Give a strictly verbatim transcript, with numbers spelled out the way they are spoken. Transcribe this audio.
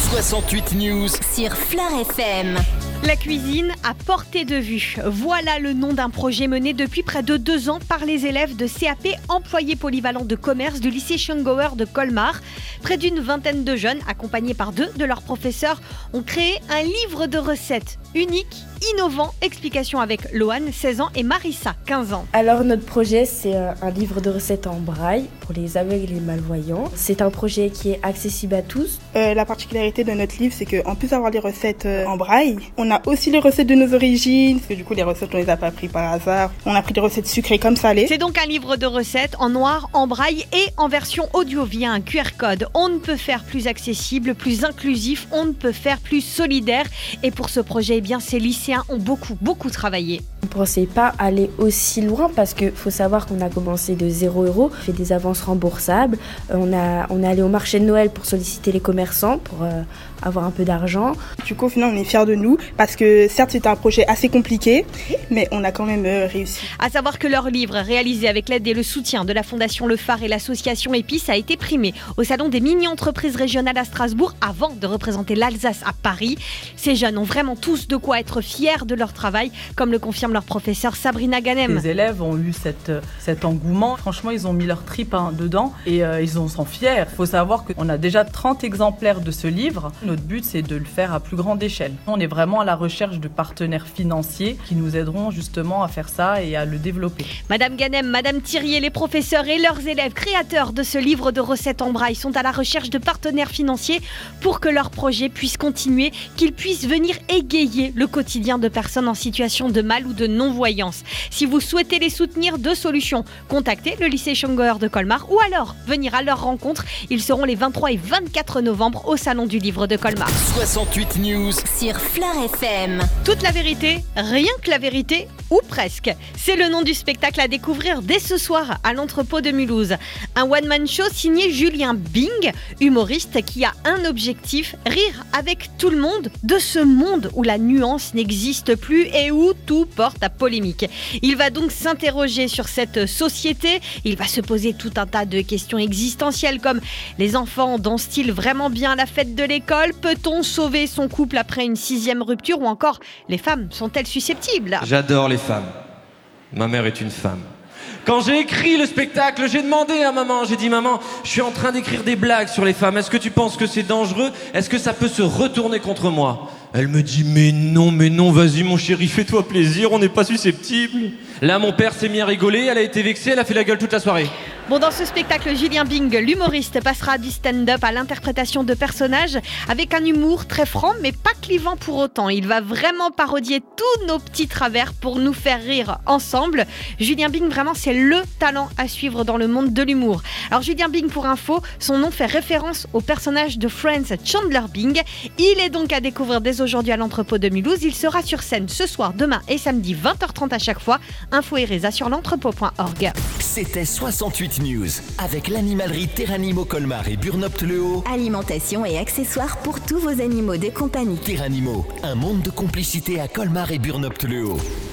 soixante-huit News sur Fleur F M. La cuisine à portée de vue. Voilà le nom d'un projet mené depuis près de deux ans par les élèves de C A P employés polyvalents de commerce du lycée Schongauer de Colmar. Près d'une vingtaine de jeunes, accompagnés par deux de leurs professeurs, ont créé un livre de recettes unique, innovant. Explication avec Loane, seize ans, et Marissa, quinze ans. Alors notre projet, c'est un livre de recettes en braille pour les aveugles et les malvoyants. C'est un projet qui est accessible à tous. Euh, la particularité de notre livre, c'est qu'en plus d'avoir les recettes euh, en braille, on a aussi les recettes de nos origines, parce que du coup les recettes on les a pas pris par hasard. On a pris des recettes sucrées comme salées. C'est donc un livre de recettes en noir, en braille et en version audio via un Q R code. On ne peut faire plus accessible, plus inclusif, on ne peut faire plus solidaire. Et pour ce projet, eh bien, ces lycéens ont beaucoup, beaucoup travaillé. On ne pensait pas aller aussi loin parce qu'il faut savoir qu'on a commencé de zéro euro, on fait des avances remboursables. On, a, on est allé au marché de Noël pour solliciter les commerçants, pour euh, avoir un peu d'argent. Du coup, au final, on est fiers de nous parce que certes, c'était un projet assez compliqué, mais on a quand même euh, réussi. À savoir que leur livre, réalisé avec l'aide et le soutien de la Fondation Le Phare et l'association Épice, a été primé au Salon des mini-entreprises régionales à Strasbourg avant de représenter l'Alsace à Paris. Ces jeunes ont vraiment tous de quoi être fiers de leur travail, comme le confirme leur professeur Sabrina Ganem. Les élèves ont eu cette, cet engouement. Franchement, ils ont mis leur tripes hein, dedans et euh, ils en sont fiers. Il faut savoir qu'on a déjà trente exemplaires de ce livre. Notre but, c'est de le faire à plus grande échelle. On est vraiment à la recherche de partenaires financiers qui nous aideront justement à faire ça et à le développer. Madame Ganem, Madame Thirier, les professeurs et leurs élèves créateurs de ce livre de recettes en braille sont à la recherche de partenaires financiers pour que leur projet puisse continuer, qu'ils puissent venir égayer le quotidien de personnes en situation de mal ou de non-voyance. Si vous souhaitez les soutenir, deux solutions. Contactez le lycée Schongauer de Colmar ou alors venir à leur rencontre. Ils seront les vingt-trois et vingt-quatre novembre au Salon du Livre de Colmar. soixante-huit News sur Fleur F M. Toute la vérité, rien que la vérité, ou presque. C'est le nom du spectacle à découvrir dès ce soir à l'entrepôt de Mulhouse. Un one-man show signé Julien Bing, humoriste qui a un objectif, rire avec tout le monde de ce monde où la nuance n'existe plus et où tout porte à polémique. Il va donc s'interroger sur cette société, il va se poser tout un tas de questions existentielles comme les enfants dansent-ils vraiment bien à la fête de l'école? Peut-on sauver son couple après une sixième rupture? Ou encore, les femmes sont-elles susceptibles? J'adore les femmes. Ma mère est une femme. Quand j'ai écrit le spectacle, j'ai demandé à maman, j'ai dit maman, je suis en train d'écrire des blagues sur les femmes, est-ce que tu penses que c'est dangereux? Est-ce que ça peut se retourner contre moi? Elle me dit mais non, mais non, vas-y mon chéri, fais-toi plaisir, on n'est pas susceptible. Là mon père s'est mis à rigoler, elle a été vexée, elle a fait la gueule toute la soirée. Bon, dans ce spectacle, Julien Bing, l'humoriste, passera du stand-up à l'interprétation de personnages avec un humour très franc mais pas clivant pour autant. Il va vraiment parodier tous nos petits travers pour nous faire rire ensemble. Julien Bing, vraiment, c'est le talent à suivre dans le monde de l'humour. Alors Julien Bing, pour info, son nom fait référence au personnage de Friends, Chandler Bing. Il est donc à découvrir dès aujourd'hui à l'entrepôt de Mulhouse. Il sera sur scène ce soir, demain et samedi vingt heures trente à chaque fois. Info et résa sur l'entrepôt point org. C'était soixante-huit News avec l'animalerie Terranimo Colmar et Burnopte-le-Haut. Alimentation et accessoires pour tous vos animaux de compagnie. Terranimo, un monde de complicité à Colmar et Burnopte-le-Haut.